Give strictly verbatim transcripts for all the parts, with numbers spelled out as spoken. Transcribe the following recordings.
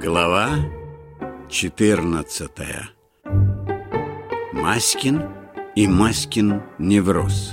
Глава четырнадцатая. Маськин и Маськин невроз.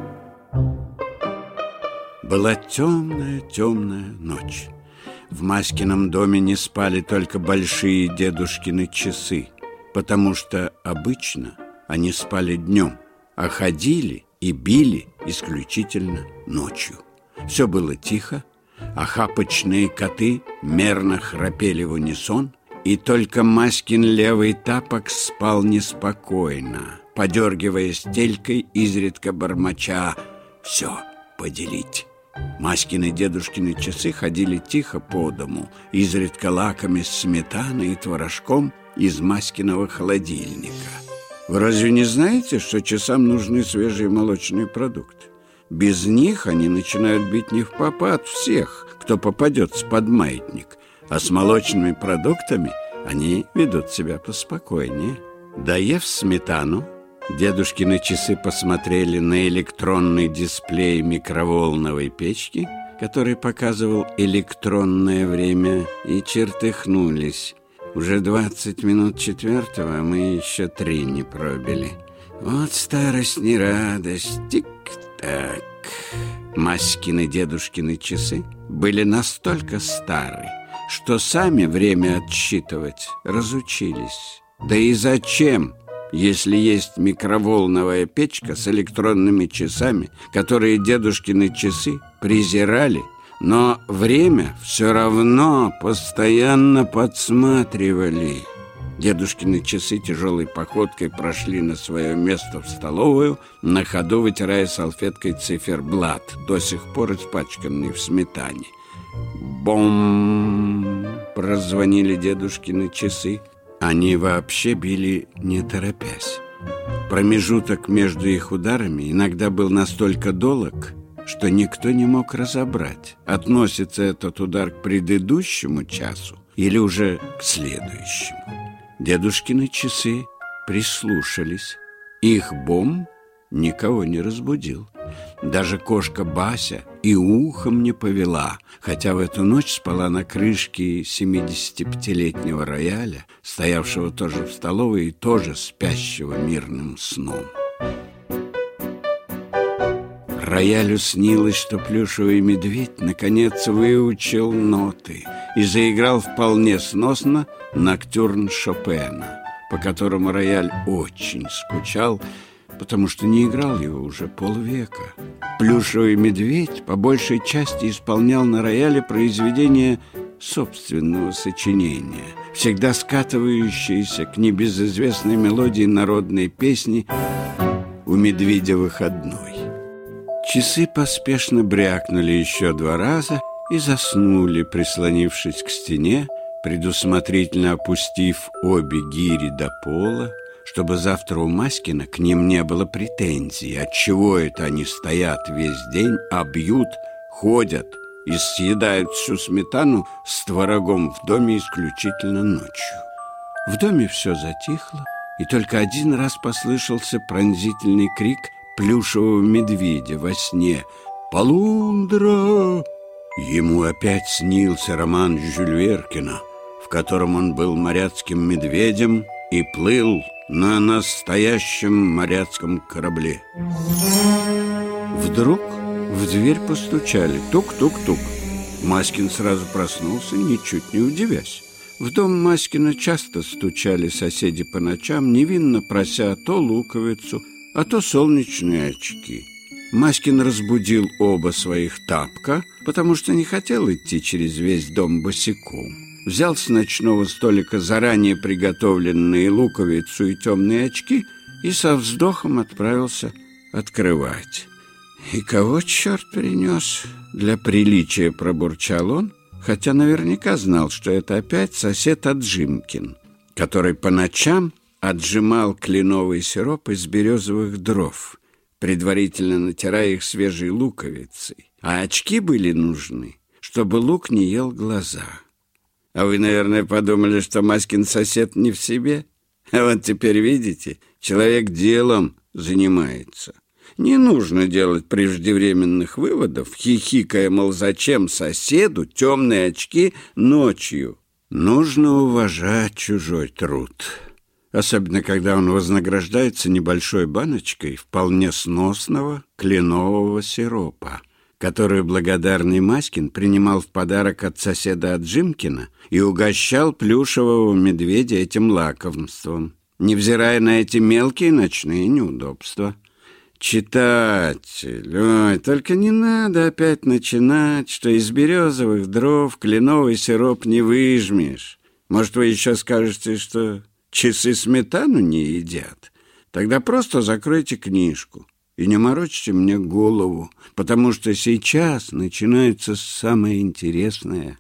Была темная-темная ночь. В Маськином доме не спали только большие дедушкины часы, потому что обычно они спали днем, а ходили и били исключительно ночью. Все было тихо, а хапочные коты мерно храпели в унисон, и только Маськин левый тапок спал неспокойно, подергивая стелькой, изредка бормоча: «Все поделить». Маськины дедушкины часы ходили тихо по дому, изредка лакомясь сметаной и творожком из Маськиного холодильника. Вы разве не знаете, что часам нужны свежие молочные продукты? Без них они начинают бить невпопад всех, кто попадется под маятник, а с молочными продуктами они ведут себя поспокойнее. Доев сметану, дедушкины часы посмотрели на электронный дисплей микроволновой печки, который показывал электронное время, и чертыхнулись. Уже двадцать минут четвертого, а мы еще три не пробили. Вот старость не радость. Тик-так. Маськины дедушкины часы были настолько стары, что сами время отсчитывать разучились. Да и зачем, если есть микроволновая печка с электронными часами, которые дедушкины часы презирали, но время все равно постоянно подсматривали. Дедушкины часы тяжелой походкой прошли на свое место в столовую, на ходу вытирая салфеткой циферблат, до сих пор испачканный в сметане. Бом! Прозвонили дедушкины часы. Они вообще били не торопясь. Промежуток между их ударами иногда был настолько долг, что никто не мог разобрать, относится этот удар к предыдущему часу или уже к следующему. Дедушкины часы прислушались. Их бом никого не разбудил. Даже кошка Бася и ухом не повела, хотя в эту ночь спала на крышке семидесятипятилетнего рояля, стоявшего тоже в столовой и тоже спящего мирным сном. Роялю снилось, что плюшевый медведь наконец выучил ноты и заиграл вполне сносно ноктюрн Шопена, по которому рояль очень скучал, потому что не играл его уже полвека. Плюшевый медведь по большей части исполнял на рояле произведения собственного сочинения, всегда скатывающиеся к небезызвестной мелодии народной песни «У медведя выходной». Часы поспешно брякнули еще два раза и заснули, прислонившись к стене, предусмотрительно опустив обе гири до пола, чтобы завтра у Маськина к ним не было претензий, отчего это они стоят весь день, а бьют, ходят и съедают всю сметану с творогом в доме исключительно ночью. В доме все затихло, и только один раз послышался пронзительный крик плюшевого медведя во сне: «Полундра!» Ему опять снился роман Жюль Веркина, в котором он был моряцким медведем и плыл на настоящем моряцком корабле. Вдруг в дверь постучали. Тук-тук-тук. Маськин сразу проснулся, ничуть не удивясь. В дом Маськина часто стучали соседи по ночам, невинно прося то луковицу, а то солнечные очки. Маськин разбудил оба своих тапка, потому что не хотел идти через весь дом босиком. Взял с ночного столика заранее приготовленные луковицу и темные очки и со вздохом отправился открывать. «И кого черт принес?» Для приличия пробурчал он, хотя наверняка знал, что это опять сосед Аджимкин, который по ночам отжимал кленовый сироп из березовых дров, предварительно натирая их свежей луковицей. А очки были нужны, чтобы лук не ел глаза. А вы, наверное, подумали, что Маськин сосед не в себе? А вот теперь видите, человек делом занимается. Не нужно делать преждевременных выводов, хихикая, мол, зачем соседу темные очки ночью? Нужно уважать чужой труд, особенно когда он вознаграждается небольшой баночкой вполне сносного кленового сиропа, который благодарный Маськин принимал в подарок от соседа Аджимкина и угощал плюшевого медведя этим лакомством, невзирая на эти мелкие ночные неудобства. Читатель, ой, только не надо опять начинать, что из березовых дров кленовый сироп не выжмешь. Может, вы еще скажете, что часы сметану не едят? Тогда просто закройте книжку и не морочьте мне голову, потому что сейчас начинается самое интересное.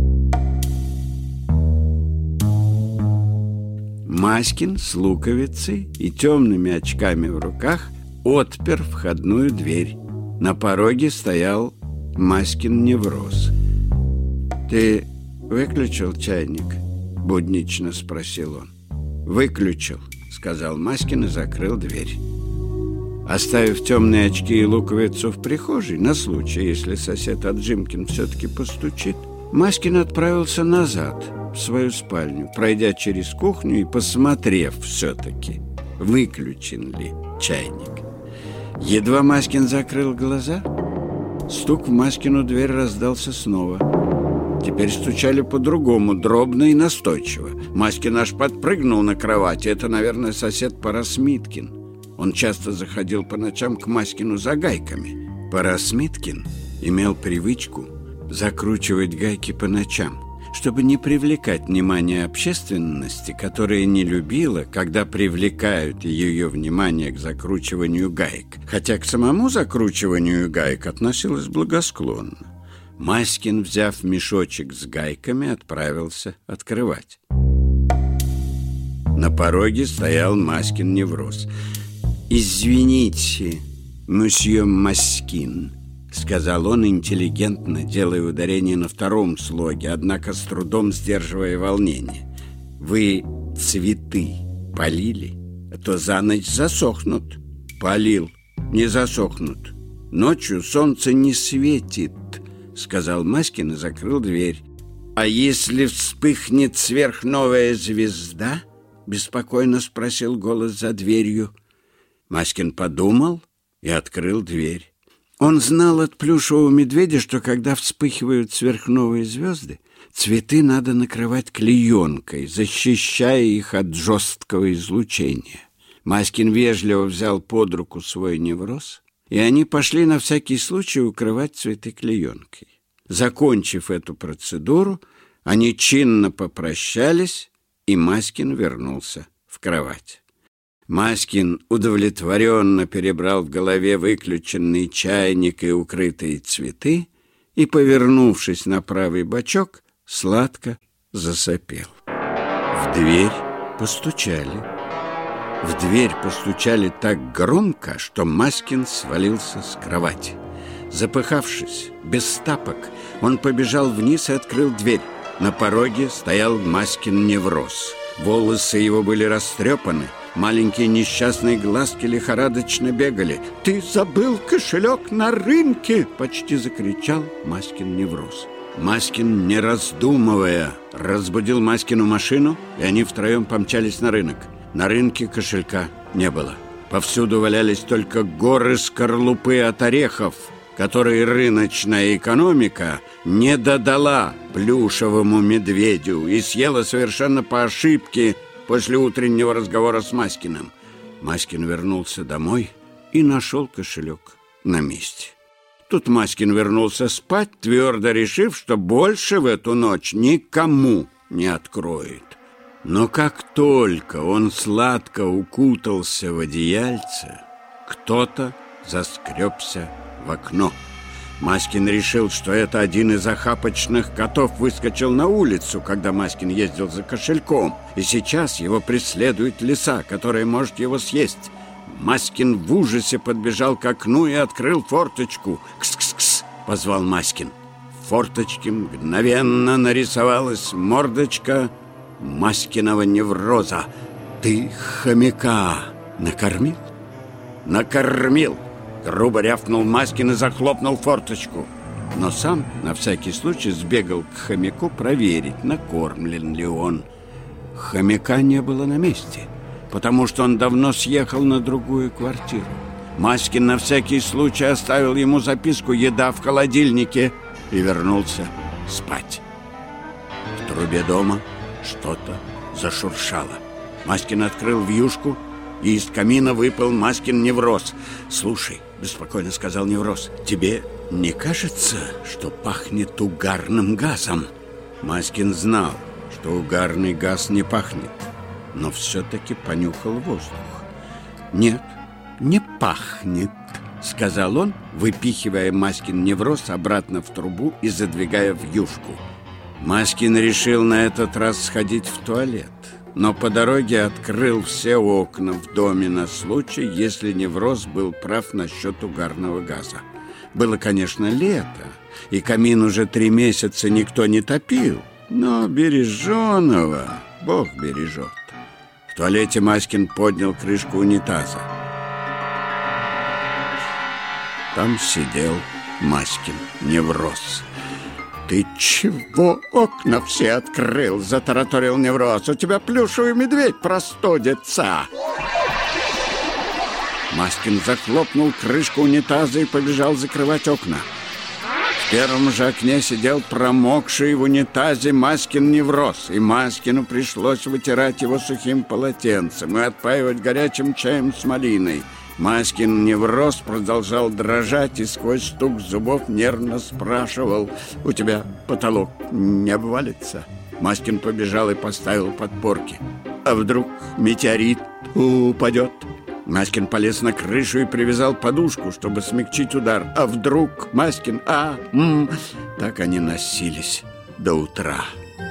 Маськин с луковицей и темными очками в руках отпер входную дверь. На пороге стоял Маськин невроз. «Ты выключил чайник?» — буднично спросил он. «Выключил», — сказал Маськин и закрыл дверь. Оставив темные очки и луковицу в прихожей, на случай, если сосед Аджимкин все-таки постучит, Маськин отправился назад в свою спальню, пройдя через кухню и посмотрев все-таки, выключен ли чайник. Едва Маськин закрыл глаза, стук в Маськину дверь раздался снова. Теперь стучали по-другому, дробно и настойчиво. Маськин аж подпрыгнул на кровати. Это, наверное, сосед Парасмиткин. Он часто заходил по ночам к Маськину за гайками. Парасмиткин имел привычку закручивать гайки по ночам, чтобы не привлекать внимание общественности, которая не любила, когда привлекают ее внимание к закручиванию гаек, хотя к самому закручиванию гаек относилась благосклонно. Маськин, взяв мешочек с гайками, отправился открывать. На пороге стоял Маськин невроз. «Извините, мсье Маськин», — сказал он интеллигентно, делая ударение на втором слоге, однако с трудом сдерживая волнение. «Вы цветы полили? А то за ночь засохнут». «Полил, не засохнут. Ночью солнце не светит», — сказал Маськин и закрыл дверь. «А если вспыхнет сверхновая звезда?» — беспокойно спросил голос за дверью. Маськин подумал и открыл дверь. Он знал от плюшевого медведя, что когда вспыхивают сверхновые звезды, цветы надо накрывать клеенкой, защищая их от жесткого излучения. Маськин вежливо взял под руку свой невроз, и они пошли на всякий случай укрывать цветы клеенкой. Закончив эту процедуру, они чинно попрощались, и Маськин вернулся в кровать. Маськин удовлетворенно перебрал в голове выключенный чайник и укрытые цветы и, повернувшись на правый бочок, сладко засопел. В дверь постучали. В дверь постучали так громко, что Маськин свалился с кровати. Запыхавшись, без тапок, он побежал вниз и открыл дверь. На пороге стоял Маськин невроз. Волосы его были растрепаны, маленькие несчастные глазки лихорадочно бегали. «Ты забыл кошелек на рынке!» — почти закричал Маськин невроз. Маськин, не раздумывая, разбудил Маськину машину, и они втроем помчались на рынок. На рынке кошелька не было. Повсюду валялись только горы скорлупы от орехов, которые рыночная экономика не додала плюшевому медведю и съела совершенно по ошибке после утреннего разговора с Маськиным. Маськин вернулся домой и нашел кошелек на месте. Тут Маськин вернулся спать, твердо решив, что больше в эту ночь никому не откроет. Но как только он сладко укутался в одеяльце, кто-то заскребся в окно. Маськин решил, что это один из охапочных котов выскочил на улицу, когда Маськин ездил за кошельком, и сейчас его преследует лиса, которая может его съесть. Маськин в ужасе подбежал к окну и открыл форточку. «Кс-кс-кс!» — позвал Маськин. В форточке мгновенно нарисовалась мордочка Маськиного невроза. «Ты хомяка накормил?» «Накормил!» — грубо рявкнул Маськин и захлопнул форточку. но сам на всякий случай сбегал к хомяку проверить, накормлен ли он. Хомяка не было на месте, потому что он давно съехал на другую квартиру. Маськин на всякий случай оставил ему записку «Еда в холодильнике» и вернулся спать. В трубе дома что-то зашуршало. Маськин открыл вьюшку, и из камина выпал Маськин Невроз. «Слушай», — беспокойно сказал Невроз, — «тебе не кажется, что пахнет угарным газом?» Маськин знал, что угарный газ не пахнет, но все-таки понюхал воздух. «Нет, не пахнет», — сказал он, выпихивая Маськин Невроз обратно в трубу и задвигая вьюшку. Маськин решил на этот раз сходить в туалет, но по дороге открыл все окна в доме на случай, если Невроз был прав насчет угарного газа. Было, конечно, лето, и камин уже три месяца никто не топил, но береженого Бог бережет. В туалете Маськин поднял крышку унитаза. Там сидел Маськин Невроз. «Ты чего окна все открыл?» — затараторил Невроз. «У тебя плюшевый медведь простудится!» Маськин захлопнул крышку унитаза и побежал закрывать окна. В первом же окне сидел промокший в унитазе Маськин Невроз, и Маськину пришлось вытирать его сухим полотенцем и отпаивать горячим чаем с малиной. Маськин Невроз продолжал дрожать и сквозь стук зубов нервно спрашивал: «У тебя потолок не обвалится?» Маськин побежал и поставил подпорки. «А вдруг метеорит упадет?» Маськин полез на крышу и привязал подушку, чтобы смягчить удар. «А вдруг, Маськин, а, м-м». Так они носились до утра.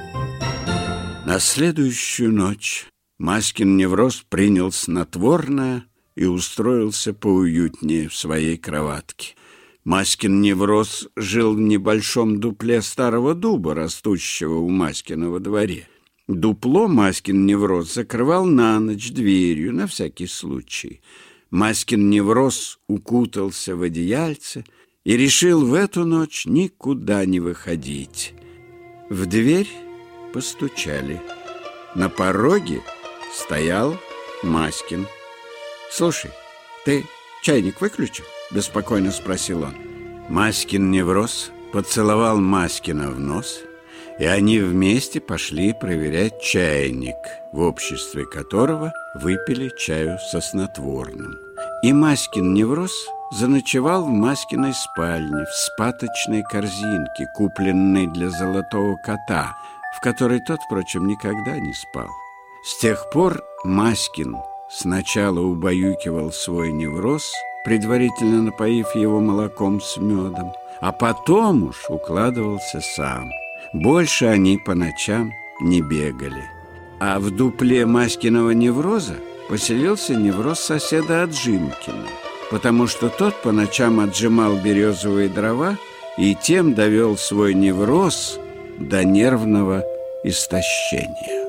На следующую ночь Маськин Невроз принял снотворное и устроился поуютнее в своей кроватке. Маськин Невроз жил в небольшом дупле старого дуба, растущего у Маськина во дворе. Дупло Маськин Невроз закрывал на ночь дверью, на всякий случай. Маськин Невроз укутался в одеяльце и решил в эту ночь никуда не выходить. В дверь постучали. На пороге стоял Маськин. «Слушай, ты чайник выключил?» — беспокойно спросил он. Маськин Невроз поцеловал Маськина в нос, и они вместе пошли проверять чайник, в обществе которого выпили чаю со снотворным. И Маськин Невроз заночевал в Маськиной спальне, в спаточной корзинке, купленной для золотого кота, в которой тот, впрочем, никогда не спал. С тех пор Маськин сначала убаюкивал свой Невроз, предварительно напоив его молоком с медом, а потом уж укладывался сам. Больше они по ночам не бегали. А в дупле Маськиного Невроза поселился Невроз соседа Отжимкина, потому что тот по ночам отжимал березовые дрова и тем довел свой Невроз до нервного истощения.